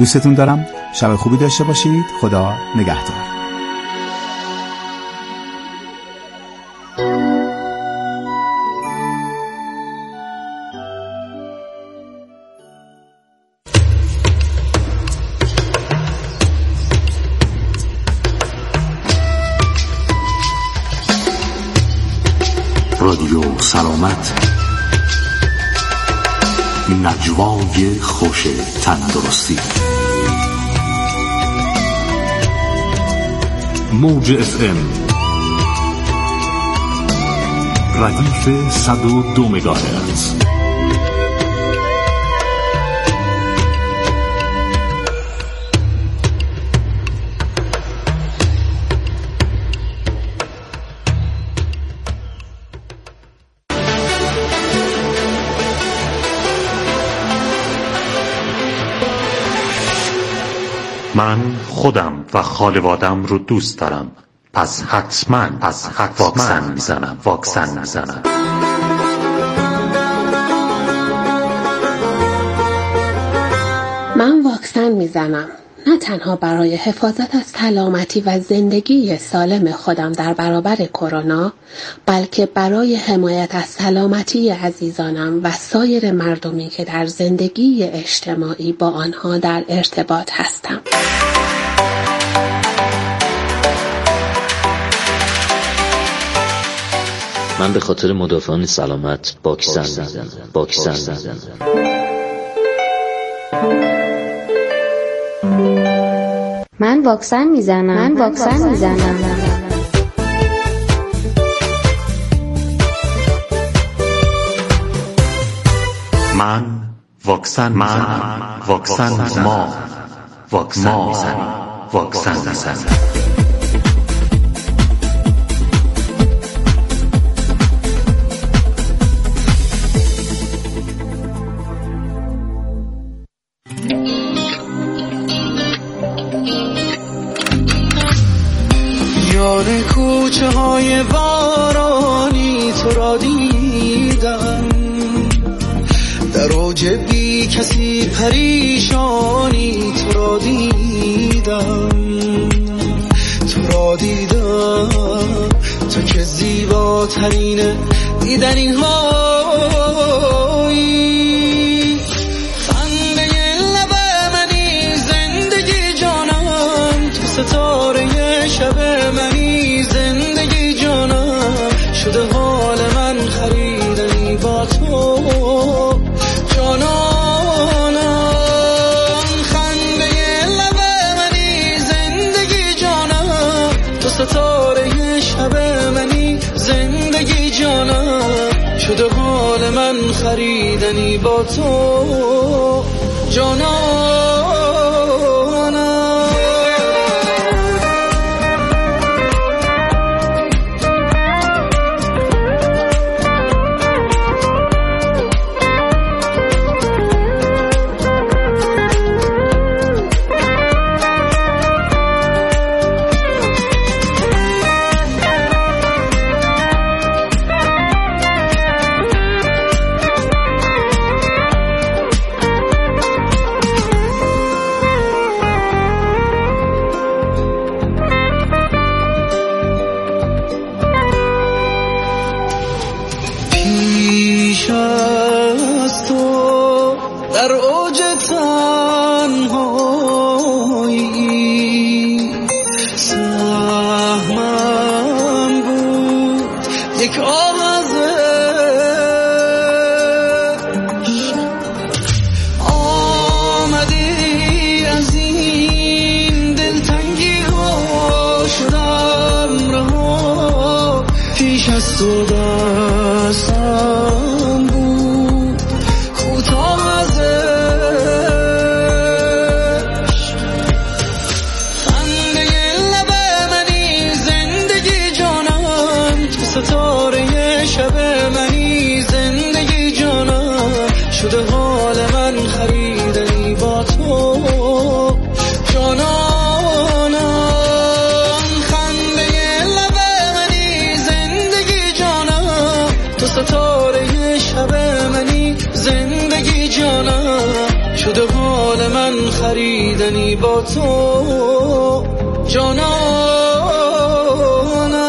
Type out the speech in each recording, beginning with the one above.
دوستتون دارم. شب خوبی داشته باشید. خدا نگهدار. رادیو سلامت، نجوای خوش تندرستی. موج FM ردیف 102 مگاهرتز. من خودم و خانوادم رو دوست دارم، پس حتما واکسن میزنم. من واکسن میزنم، نه تنها برای حفاظت از سلامتی و زندگی سالم خودم در برابر کرونا، بلکه برای حمایت از سلامتی عزیزانم و سایر مردمی که در زندگی اجتماعی با آنها در ارتباط هستم. من به خاطر مدافعان سلامت واکسن میزنم. من واکسن میزنم. من واکسن میزنم. میان کوچه های بارانی تو را دیدم، در اوج بی کسی پریشانی تو را دیدم، تو که زیباترین دیدنی هایی، خنده لب منی زندگی جانم، تو ستاره شب منی زندگی جانم، شده حال من خریدنی با تو جانانم، خنده لب منی زندگی جانم، تو ستاره شب منی زندگی جانم، شده حال من خریدنی با تو جانانم. در اوج تنهایی سهمم بود یک آغازش، آمدی از این دلتنگی ها، شدم رها پیش از تو، دستم بود کوتاه ستاره شب منی زندگی جانم، شده حال من خریدنی با تو جانانم، خنده لب منی زندگی جانم، خریدنی با تو جانانم.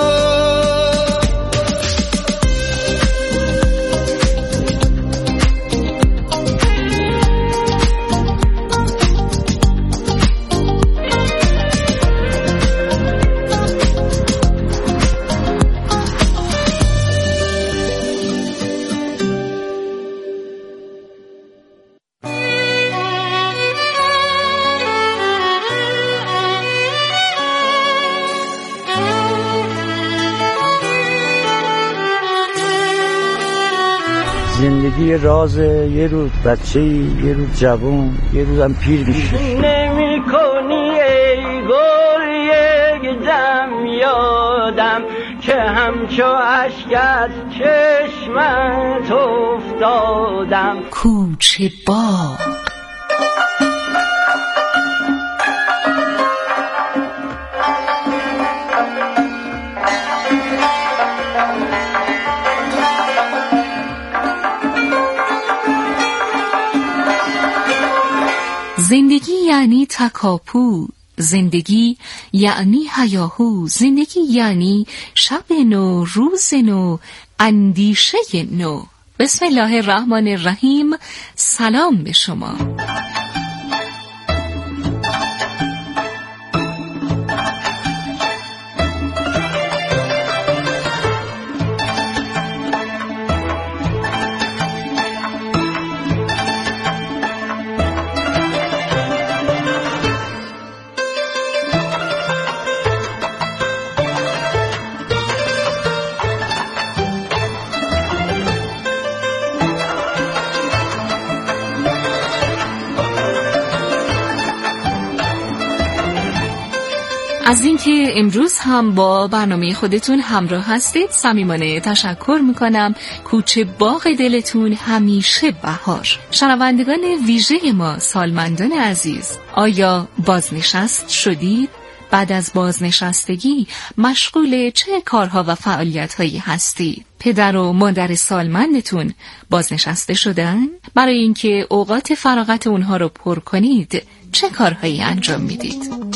زندگی راز یه روز بچه، یه روز جوان، یه روزم پیر میشه. نمی کنی ای گل یک دم یادم که همچو اشک از چشمت افتادم. کوچه باغ زندگی یعنی تکاپو، زندگی یعنی هیاهو، زندگی یعنی شب نو، روز نو، اندیشه نو. بسم الله الرحمن الرحیم. سلام به شما. از اینکه امروز هم با برنامه خودتون همراه هستید صمیمانه تشکر میکنم. کوچه باغ دلتون همیشه بهار. شنوندگان ویژه ما، سالمندان عزیز، آیا بازنشست شدید؟ بعد از بازنشستگی مشغول چه کارها و فعالیت‌هایی هستید؟ پدر و مادر سالمندتون بازنشسته شدن؟ برای اینکه اوقات فراغت اونها رو پر کنید چه کارهایی انجام میدید؟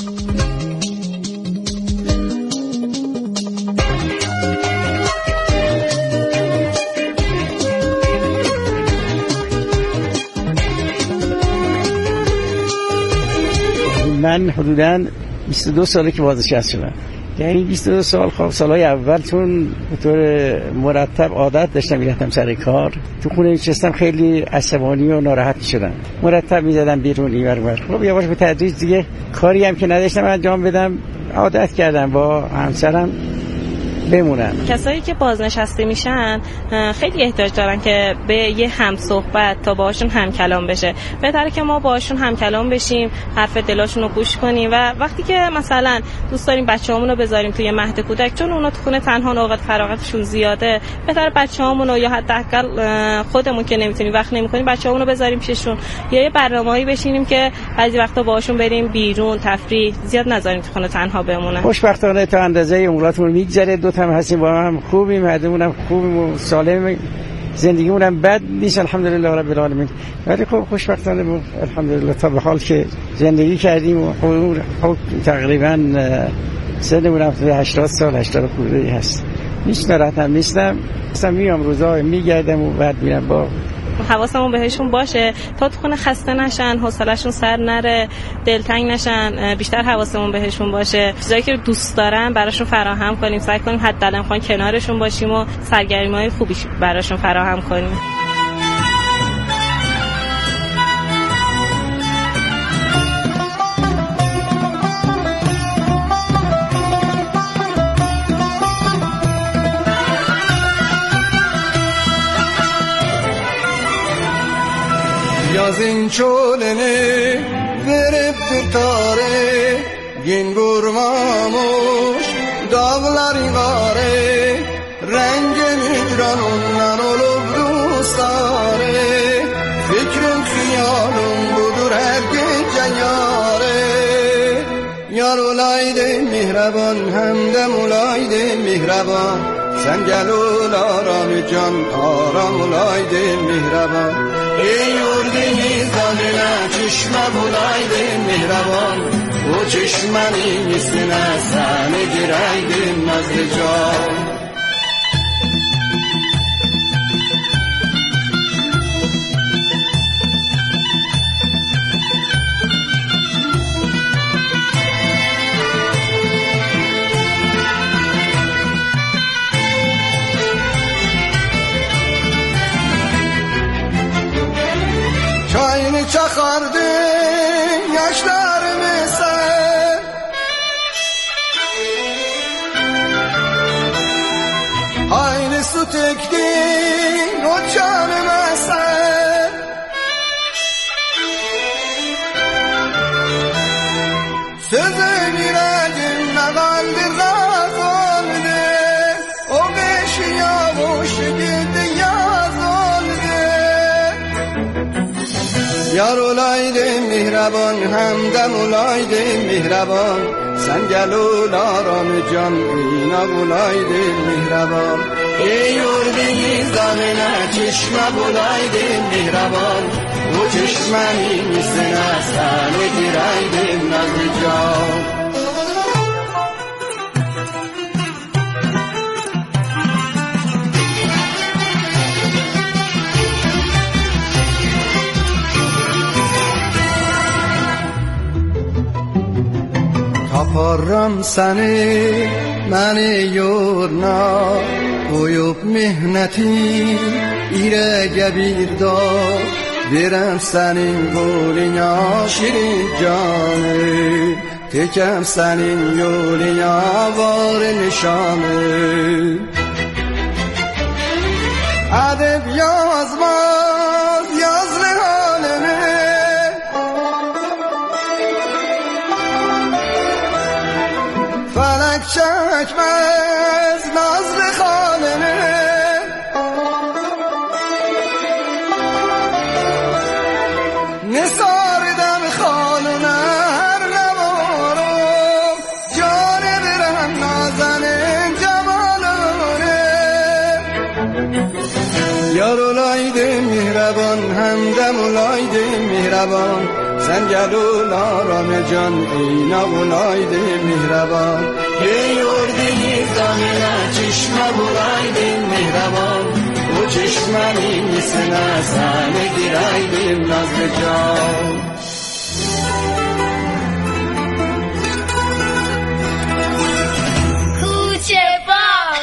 من حدوداً 22 ساله که بازنشسته شدم. یعنی 22 سال خب سالهای اول چون به طور مرتب عادت داشتم میرفتم سر کار، تو خونه نشستم خیلی عصبانی و ناراحت میشدم، مرتب میزدم بیرون این ور اون ور. خب یواش به تدریج دیگه کاری هم که نداشتم انجام بدم عادت کردم با همسرم بمونن. کسایی که بازنشسته میشن خیلی احتیاج دارن که به یه هم صحبت تا باهاشون هم کلام بشه. بهتره که ما باهاشون هم کلام بشیم، حرف دلاشون رو گوش کنیم و وقتی که مثلا دوست داریم بچه‌هامون رو بذاریم توی مهد کودک چون اونا تو خونه تنها اوقات فراغتشون زیاده، بهتره بچه‌هامون رو یا حداقل خودمون که نمیتونیم وقت نمی‌کنیم بچه‌هامون رو بذاریم پیششون یا یه برنامه‌ای بشینیم که بعضی وقتا باهاشون بریم بیرون تفریح، زیاد نذاریم تو خونه تنها بمونن. خوشبختانه تا اندازه عمراتمون میگذره، دو تا هستیم با هم خوبیم، هدمونم خوبیم و سالم، زندگیمون هم بد نیست الحمدلله رب العالمین. ولی خب خوشبختانه الحمدلله تا به حال که زندگی کردیم و تقریبا سنمون هم 80 سال 80 خورده هست. هیچ ناراحت هم نیستم، اصلا میام روزا میگردم و بعد میرم با حواسمون بهشون باشه تا تو خونه خسته نشن، حوصله‌شون سر نره، دلتنگ نشن، بیشتر حواسمون بهشون باشه. چیزایی که دوست دارن براشون فراهم کنیم، سعی کنیم حداقل کنارشون باشیم و سرگرمی‌های خوبی براشون فراهم کنیم. Yazın çölüne verip tutare, gün vurmamış dağları gare, rengi mihran ondan olup dostare, fikrim xiyalım budur her gece yare. Yar olaydı mihraban hem de olaydı mihraban, sen gel ol aram can aram olaydı mihraban. یه یوردی میزانه چشم بولایده مهربان و چشمانی نیستنه سنه گرایده نزد جان چاینی چخارده yaşlar مثل aynı su tektin o can مثل sözü miracım ne kaldı raz oldu o beşi yavuş gitti yaz oldu yar olaydı mihraban همدم olaydı mihraban sen gel ol aram can inak olaydı mihraban ey yurdi zamine çeşme olaydı mihraban bu çeşmenin üstüne seni gireydim nazlı can Taparram seni məni yorna Qoyub mihnəti irəgə bir da Verəm sənin qoluna şirin canı Tekəm sənin yoluna var nişanı Ədəb yazmaz yazlı halini Felek çekmez nazlı halini Nisar'dan haline her ne varım Canı veren nazenin cemalini Yar olaydı mihraban hemdem olaydı mihraban Sen gel ol aram can inak olaydı mihraban Ey yurdi zamine çeşme bulaydı mihraban O çeşmenin üstüne seni gireydim nazlı can کوچه باغ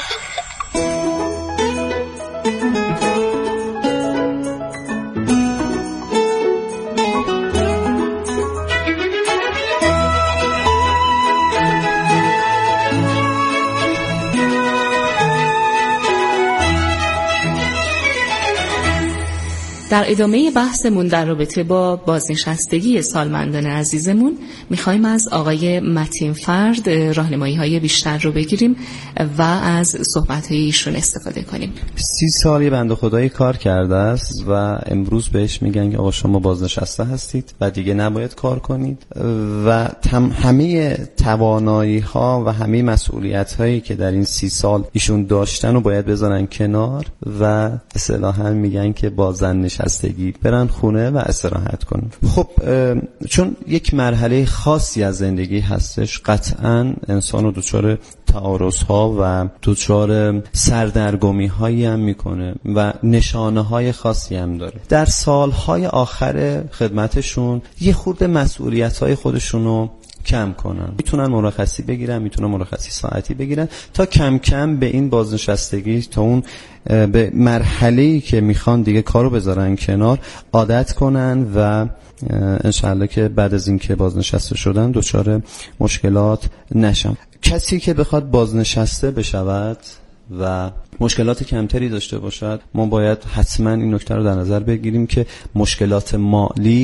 در ادامه بحثمون در رابطه با بازنشستگی سالمندان عزیزمون میخوایم از آقای متین فرد راهنمایی‌های بیشتر رو بگیریم و از صحبت‌های ایشون استفاده کنیم. 30 سال یه بنده خدایی کار کرده است و امروز بهش میگن که آقا شما بازنشسته هستید و دیگه نباید کار کنید و همه توانایی‌ها و همه مسئولیت‌هایی که در این 30 سال ایشون داشتن رو باید بذارن کنار و اصطلاحاً میگن که بازنشستگی برن خونه و استراحت کنن. خب چون یک مرحله خاصی از زندگی هستش قطعاً انسان رو دچار تعارض‌ها و دچار سردرگمی‌هایی هم میکنه و نشانه‌های خاصی هم داره. در سالهای آخر خدمتشون یه خورده مسئولیت‌های خودشونو کم کنن، میتونن مرخصی بگیرن، میتونن مرخصی ساعتی بگیرن تا کم کم به این بازنشستگی تا اون به مرحله‌ای که میخوان دیگه کارو بذارن کنار عادت کنن و انشالله که بعد از اینکه بازنشسته شدن دچار مشکلات نشن. کسی که بخواد بازنشسته بشود و مشکلات کمتری داشته باشد ما باید حتما این نکته رو در نظر بگیریم که مشکلات مالی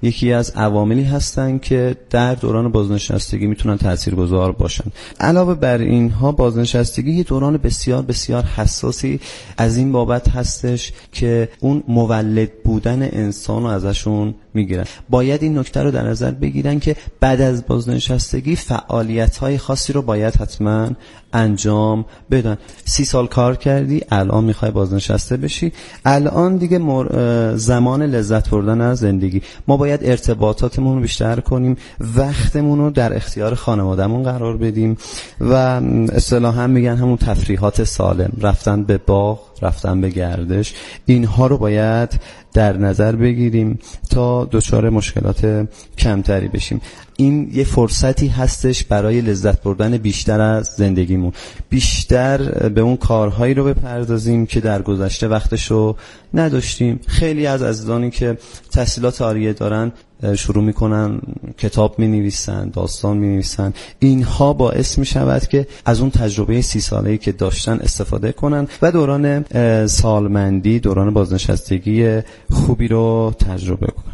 یکی از عواملی هستن که در دوران بازنشستگی میتونن تاثیرگذار باشن. علاوه بر اینها بازنشستگی یه دوران بسیار بسیار حساسی از این بابت هستش که اون مولد بودن انسان رو ازشون میگیرن. باید این نکته رو در نظر بگیرن که بعد از بازنشستگی فعالیت‌های خاصی رو باید حتما انجام بدن. 30 سال کار کردی، الان میخوای بازنشسته بشی، الان دیگه زمان لذت بردن از زندگی. ما باید ارتباطاتمون رو بیشتر کنیم، وقتمون رو در اختیار خانوادهمون قرار بدیم و اصطلاحاً میگن همون تفریحات سالم، رفتن به باغ، رفتن به گردش، اینها رو باید در نظر بگیریم تا دچار مشکلات کمتری بشیم. این یه فرصتی هستش برای لذت بردن بیشتر از زندگیمون، بیشتر به اون کارهایی رو بپردازیم که در گذشته وقتشو نداشتیم. خیلی از عزیزانی که تحصیلات عالیه دارن شروع میکنن کتاب مینویسن، داستان مینویسن، اینها باعث میشود که از اون تجربه 30 ساله‌ای که داشتن استفاده کنن و دوران سالمندی، دوران بازنشستگی خوبی رو تجربه کنن.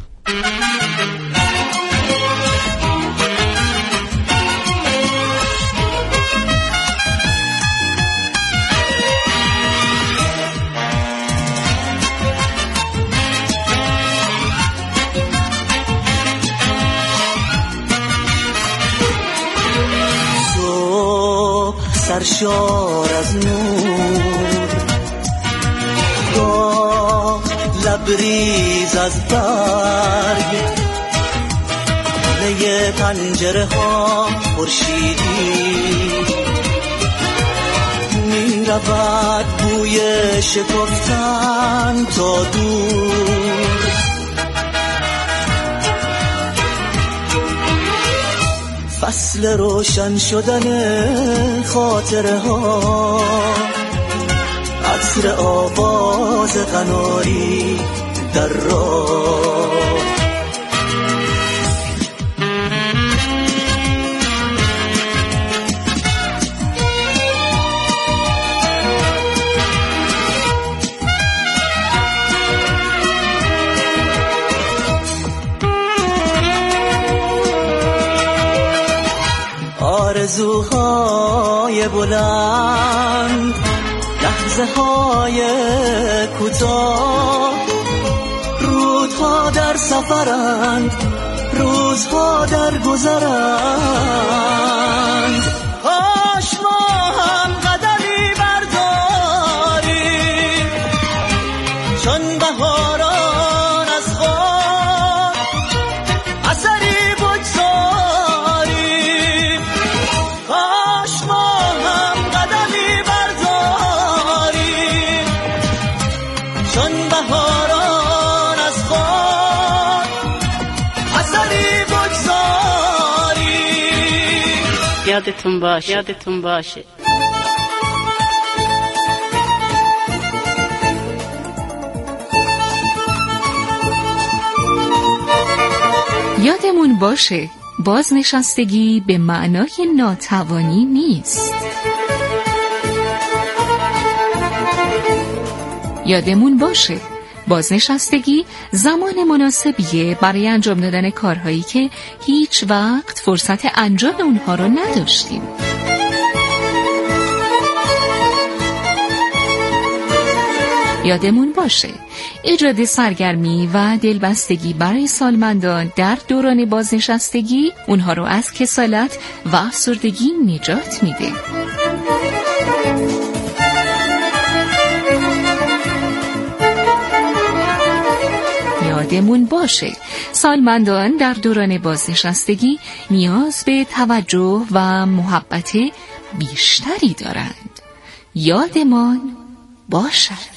سرشار از نور، گاه لبریز از برگ، نی پنجره ها خورشیدی، می رود بوی شکفتن تا دور. فصل روشن شدن خاطره ها، عطر آواز قناری در راه، آرزوهای بلند، لحظه های کوتاه، روزها در سفرند، روزها در گذرند. کاش ما هم قدمی برداریم، چون بهاران از خود اثری بگذاریم. کاش ما هم قدمی برداریم، چون بهاران از خود اثری بگذاریم. یادتون باشه، یادتون باشه. یادمون باشه بازنشستگی به معنای ناتوانی نیست. یادمون باشه بازنشستگی زمان مناسبیه برای انجام دادن کارهایی که هیچ وقت فرصت انجام اونها رو نداشتیم. یادمون باشه ایجاد سرگرمی و دلبستگی برای سالمندان در دوران بازنشستگی اونها رو از کسالت و افسردگی نجات میده. یادمون باشه سالمندان در دوران بازنشستگی نیاز به توجه و محبت بیشتری دارند. یادمان باشد.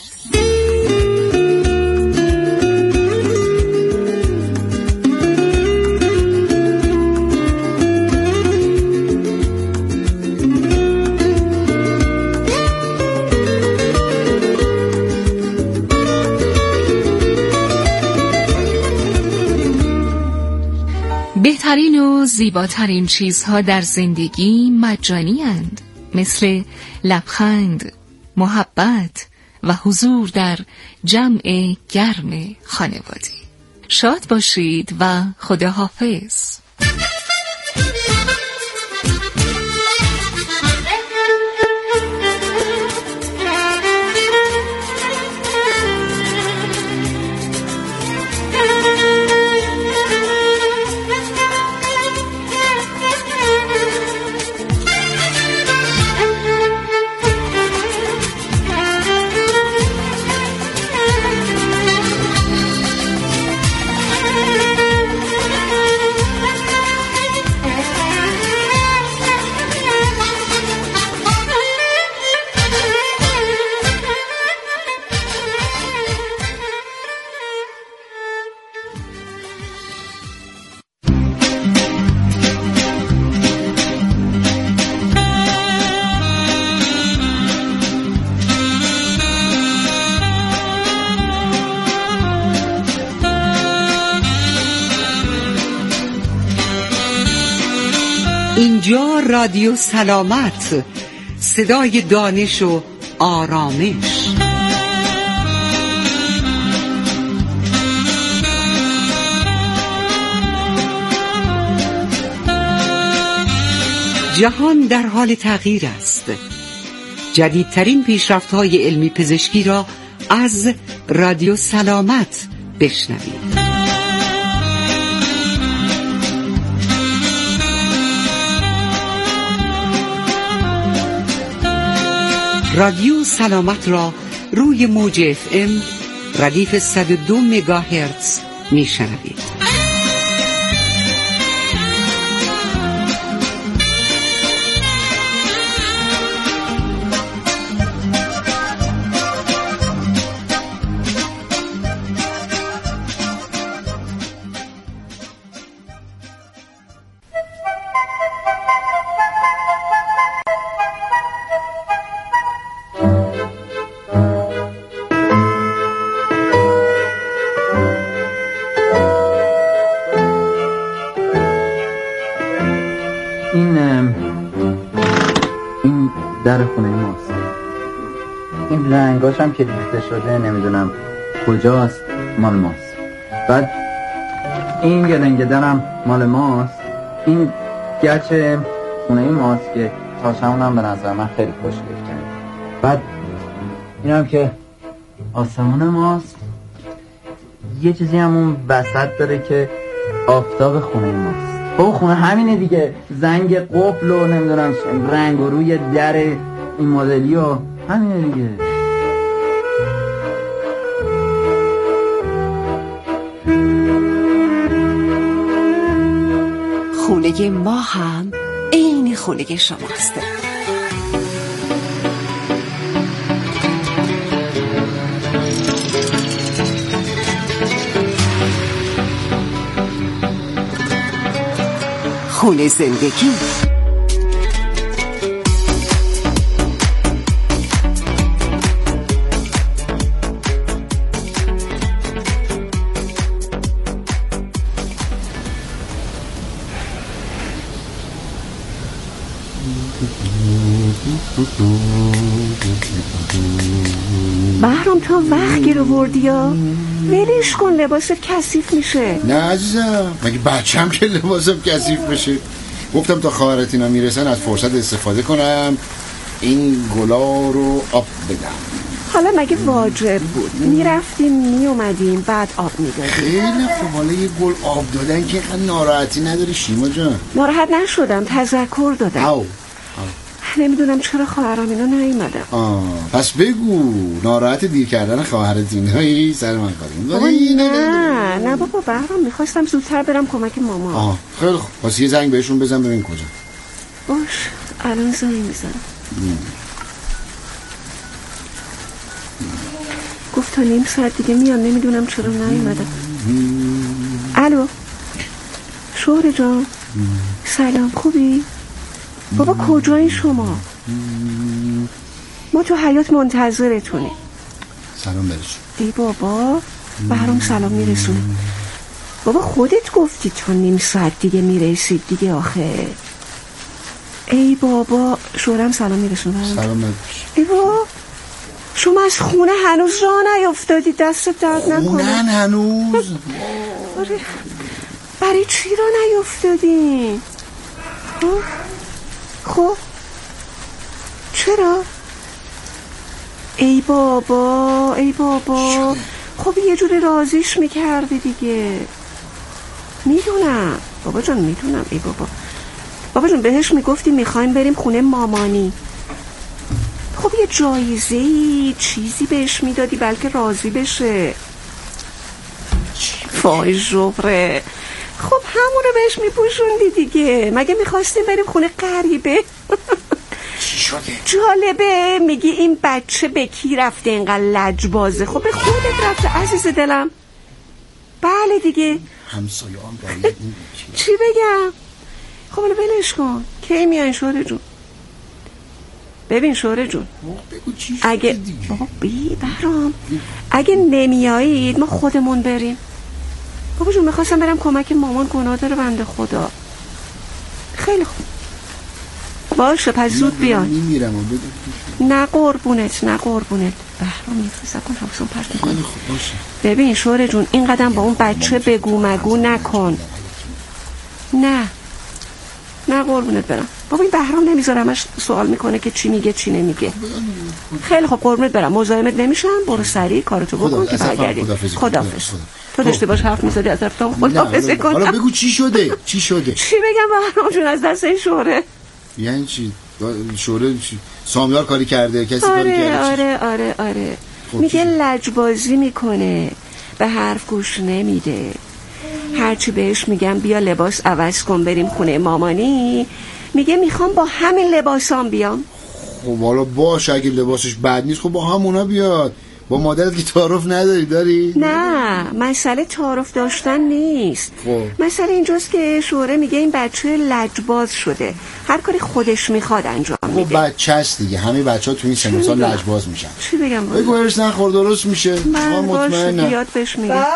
بهترین و زیباترین چیزها در زندگی مجانی اند، مثل لبخند، محبت و حضور در جمع گرم خانواده. شاد باشید و خداحافظ. اینجا رادیو سلامت، صدای دانش و آرامش. جهان در حال تغییر است. جدیدترین پیشرفت‌های علمی پزشکی را از رادیو سلامت بشنوید. رادیو سلامت را روی موج FM ردیف 102 مگاهرتز میشنوید. این در خونه ماست. این رنگاش هم که ریخته شده نمیدونم کجاست، مال ماست. بعد این گلنگ درم مال ماست. این گچ خونه ماست که تاشمون هم به نظر من خیلی خوشگل کرد. بعد این هم که آسمون ماست. یه چیزی هم اون وسط داره که آفتاب خونه ماست. خب خونه همینه دیگه، زنگ قفل و نمیدونم رنگ و روی در این مدلی و همینه دیگه. خونه ما هم عین خونه شماست. خونه زندگی. بهرام تا وقت گیر آوردی یا ولش کن، لباست کثیف میشه. نه عزیزم، مگه بچه‌م که لباسم کثیف بشه؟ گفتم تا خواهرت اینا میرسن از فرصت استفاده کنم این گلا رو آب بدم. حالا مگه واجب بود؟ میرفتیم میومدیم بعد آب میدادیم. خیلی خوب. حالا یه گل آب دادن که ناراحتی نداری شیما جان؟ ناراحت نشدم، تذکر دادم. او نمیدونم چرا خواهرام اینا نیومدن. پس بگو ناراحت دیر کردن خواهرت اینایی سر من کاریم. نه بابا بهرام، میخواستم زودتر برم کمک مامان. خیلی خوب، پس یه زنگ بهشون بزن ببین کجا. باش الان زنگ میزنم. گفت تا نیم ساعت دیگه میام، نمیدونم چرا نیومدن. الو شوهر جان، سلام، خوبی؟ بابا کجایی شما؟ ما تو حیاط منتظرتونیم. سلام برش. ای بابا بهرام سلام میرسونه. بابا خودت گفتی تو نیم ساعت دیگه میرسید دیگه آخه. ای بابا شوهرم سلام میرسونه. سلام برش. ای بابا شما از خونه هنوز راه نیافتادی، دست درد نکنه. خونه هنوز؟ آره. برای چی راه نیافتادی؟ خب چرا؟ ای بابا خب یه جوری راضیش میکردی دیگه. میدونم بابا جان، میدونم. ای بابا جان بهش میگفتی میخوایم بریم خونه مامانی، خب یه جایزه‌ای چیزی بهش میدادی بلکه راضی بشه. وای جبره، خب همونه بهش میپوشوندی دیگه. مگه میخواستیم بریم خونه غریبه؟ جالبه میگی این بچه به کی رفته اینقدر لجبازه؟ خب به خودت رفته عزیز دلم. بله دیگه، همسایه هم باید چی بگم؟ خب الان ولش کن. کی میان شوره جون؟ ببین شوره جون، اگه بابا برام اگه نمیایید ما خودمون بریم. بابا جون میخواستم برم کمک مامان، گناه داره بنده خدا. خیلی خوب باشه پس زود بیان. نه قربونت برام میفرستم کن حواسم پرت میکنه. ببین شوره جون این قدم با اون بچه بگو مگو نکن. نه قربونت برم. بابا این بهرام نمیذاره، همش سوال میکنه که چی میگه چی نمیگه. خیلی خب قربونت برم، مزاحمت نمیشم. برو سریع کارتو بکن که برگردی. خداحافظ. تو داشته باش حرف میزدی از طرفتم خداحافظ کن. حالا بگو چی شده؟ چی بگم بهرام جون از دست این شوره؟ یعنی چی؟ شوره سامیار کاری کرده؟ کسی کاری کرده؟ آره میگه لجبازی میکنه، به حرف گوش نمیده. هرچی بهش میگم بیا لباس عوض کن بریم خونه مامانی، میگه میخوام با همین لباسام بیام. خب حالا باشه اگه لباسش بد نیست خب با همونا بیاد. با مادرت که تعارف داری؟ نه مسئله تعارف داشتن نیست. مسئله اینجاست که شوره میگه این بچه لجباز شده، هر کاری خودش میخواد انجام میده. خب بچه است دیگه، همه بچه ها تو این سن و سال لجباز میشن. چی بگم؟ بگو هرش نخور درست میشه. من مطمئنم بیاد بهش میگه.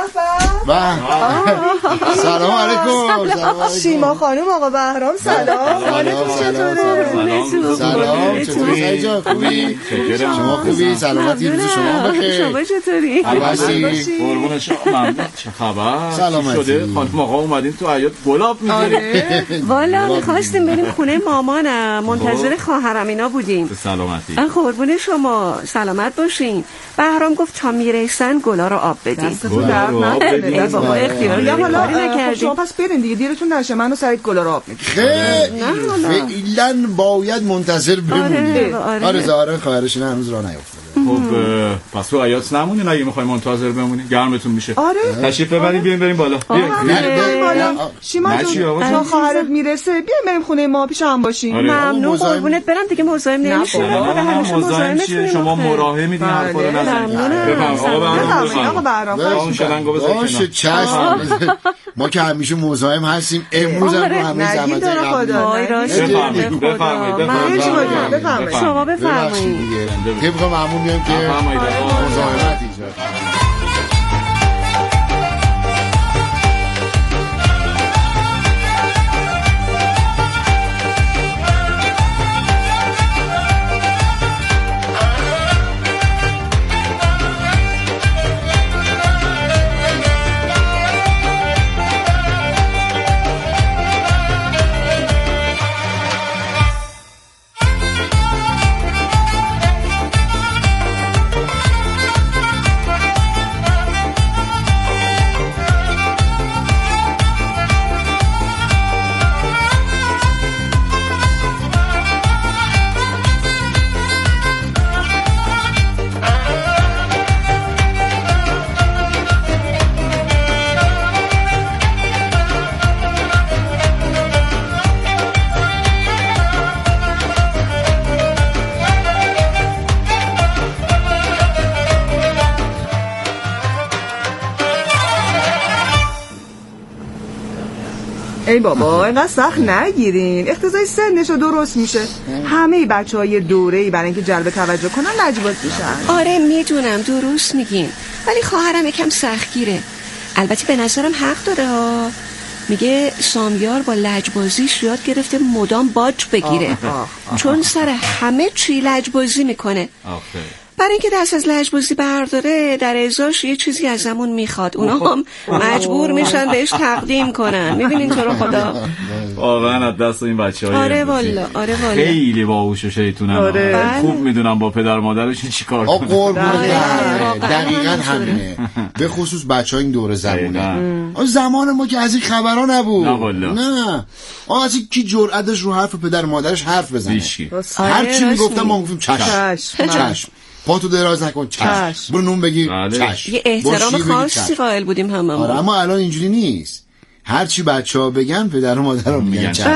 سلام علیکم. شیما خانم، آقا بهرام سلام. حالتون چطوره؟ سلام چطوری؟ خوبی؟ شما خوبی؟ سلامتی روز شما بخیر. شما چطوری؟ قربون شما. ممنون. چه خبر؟ سلامتی شده خانم آقا اومدین تو حیاط گلاب می‌ذارید؟ والا می‌خواستیم بریم خونه مامانم، منتظر خواهرم اینا بودیم. سلامتی. قربون شما، سلامت باشین. بهرام گفت تا میرسن گلا رو آب بدین. دستتون درد نکنه. بابا اختیار یا حالا شما پس برین دیگه، دیرتون نشه. منو سعید گلا رو آب میدید. فعلا باید منتظر بمونید. آره زهره خواهرشون هنوز راه نیافتاده. خب پس تو حیاط نمونین اگه می‌خواید منتظر بمونین، گرمتون میشه. آره تشریف ببرید، بیاین بریم بالا. شیما جون تا خواهرت میرسه بیاین بریم خونه ما، پیش هم باشین. ممنون قربونت برم دیگه، مزاحم نمیشین. مزاحم چیه؟ شما مراهه میدین حرفا رو نزنید. آقا بهرام اون شلنگو بذار کنار. باشه چشم. ما که همیشه مزاحم هستیم، امروز هم رو همه زحمت بفرمایید. شما بفرمایید. طبق معمول میگم که مزاحمت ایجاد. ای بابا اینقدر سخت نگیرین، اقتضای سنشو درست میشه. همه بچه‌های دوره‌ای برای اینکه جلب توجه کنن لجباز میشن. آره میدونم درست میگین، ولی خواهرم یکم سختگیره. البته به نظرم حق داره ها. میگه سامیار با لجبازیش یاد گرفته مدام باج بگیره. چون سر همه چی لجبازی میکنه. برای اینکه دست از لجبازی برداره در ازاش یه چیزی ازمون میخواد، اونا هم مجبور میشن بهش تقدیم کنن. میبینین تو رو خدا واقعا از دست این بچه‌ها. آره والا، آره والا، خیلی باهوش و شیطونن. آره. خوب میدونم با پدر مادرشون چیکار کنن. دقیقاً همینه. به خصوص بچه‌ها این دوره زمونه. زمان ما که از این خبرها نبود. نه والا. نه. از این کی جرأتش رو حرف پدر مادرش حرف بزنه. هر چی میگفتم ما گفتیم چشم. پاتو دراز نکن، چشم. برو نون بگیر، چشم. یه احترام خاصی قائل بودیم هممون. آره، اما الان اینجوری نیست. هر چی بچه‌ها بگن پدر و مادرها میگن چشم.